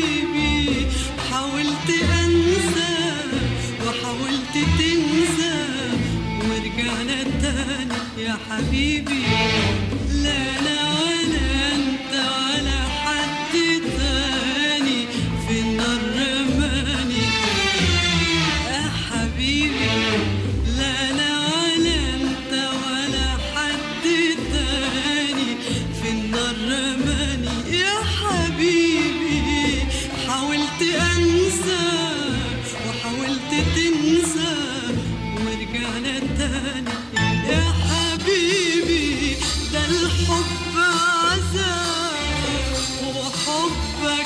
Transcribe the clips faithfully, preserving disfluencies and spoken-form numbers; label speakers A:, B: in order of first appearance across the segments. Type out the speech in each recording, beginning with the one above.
A: حبيبي حاولت أنسى وحاولت تنسى ورجعنا تاني يا حبيبي. لا أنا ولا أنت ولا حد تاني في النار رماني يا حبيبي. لا أنا ولا أنت ولا حد تاني في النار رماني يا حبيبي. حاولت أنسى وحاولت تنسى ورجعنا تاني يا حبيبي. ده الحب عذاب وحبك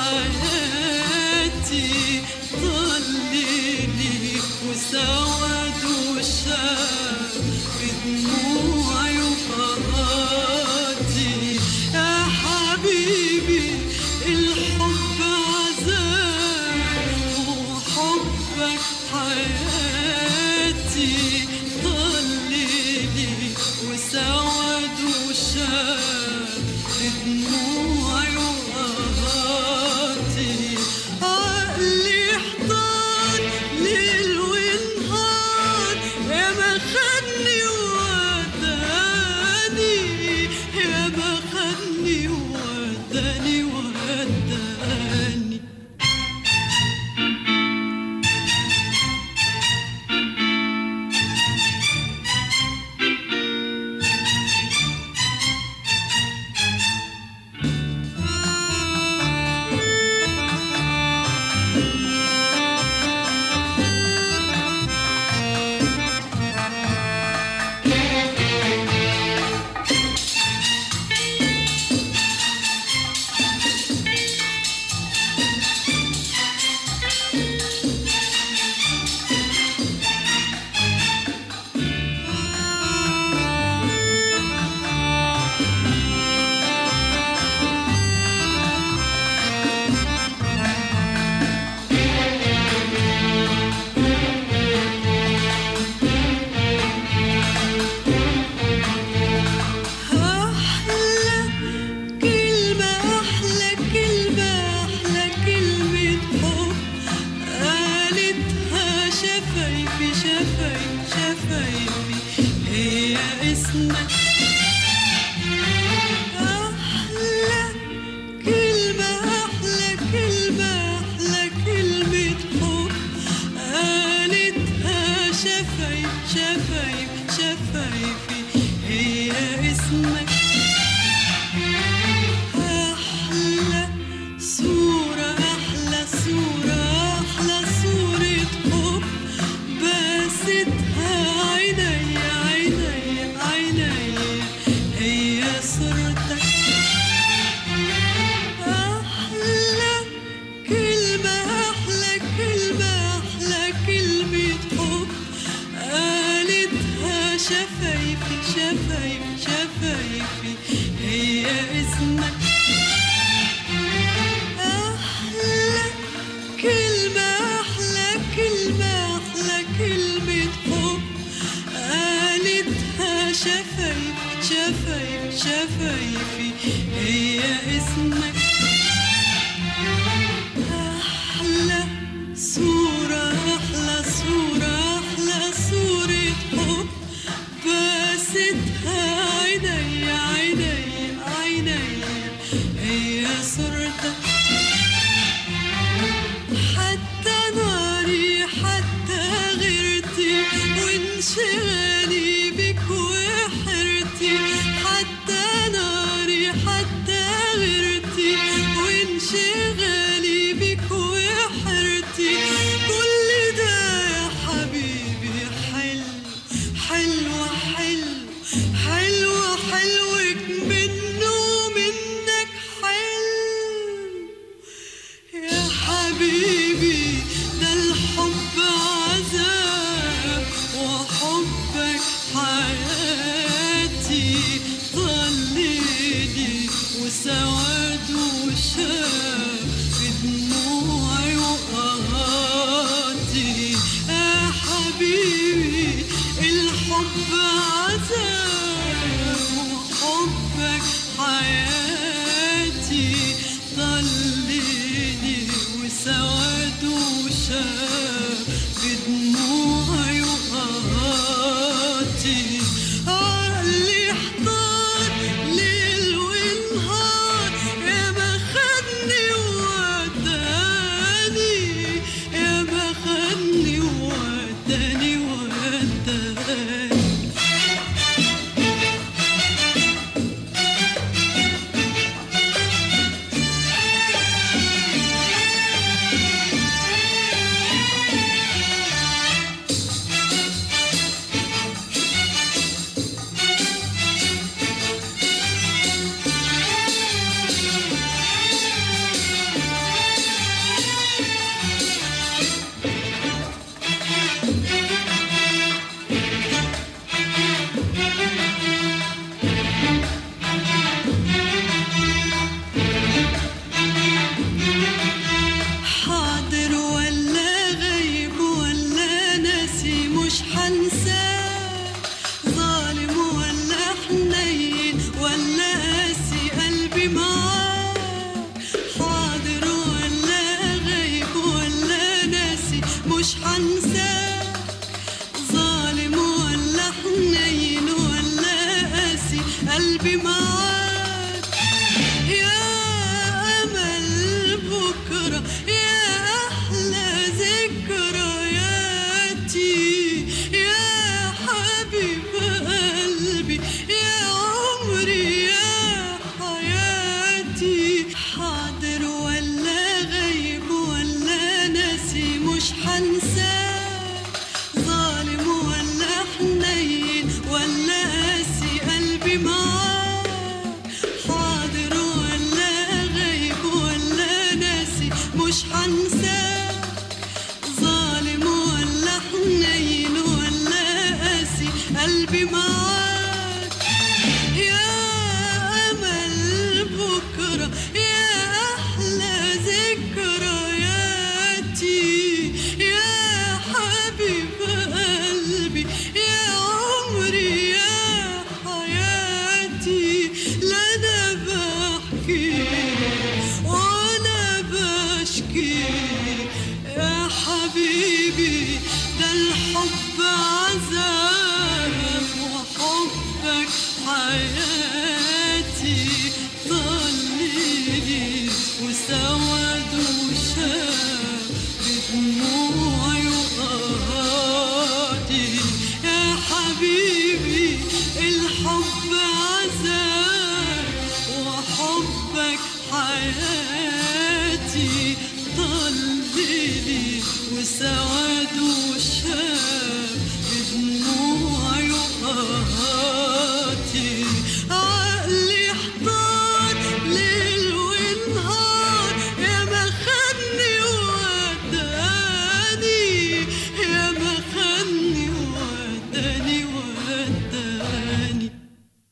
A: حياتي ضلني وسود وشاف في دموعي وقهاتي يا حبيبي. الحب عذاب وحبك حياتي ضلني وسود وشاف في دموعي وقهاتي. عقلي احضر ليل ونهار يا ما خدني ووداني يا ما خدني ووداني وداني. حياتي ضلني مش حنساك، ظالم ولا حنين ولا قاسي، قلبي معاك يا أمل بكرة، يا أحلى ذكرياتي، يا حبيب قلبي، يا عمري، يا حياتي. لا أنا بحكي ولا بشكي يا حبيبي، ده الحب عذاب وحبك حياتي. ضليلي وسواد وشاب بدموعي وقهاتي يا حبيبي، الحب عذاب وحبك حياتي. ضليلي وسواد وشاب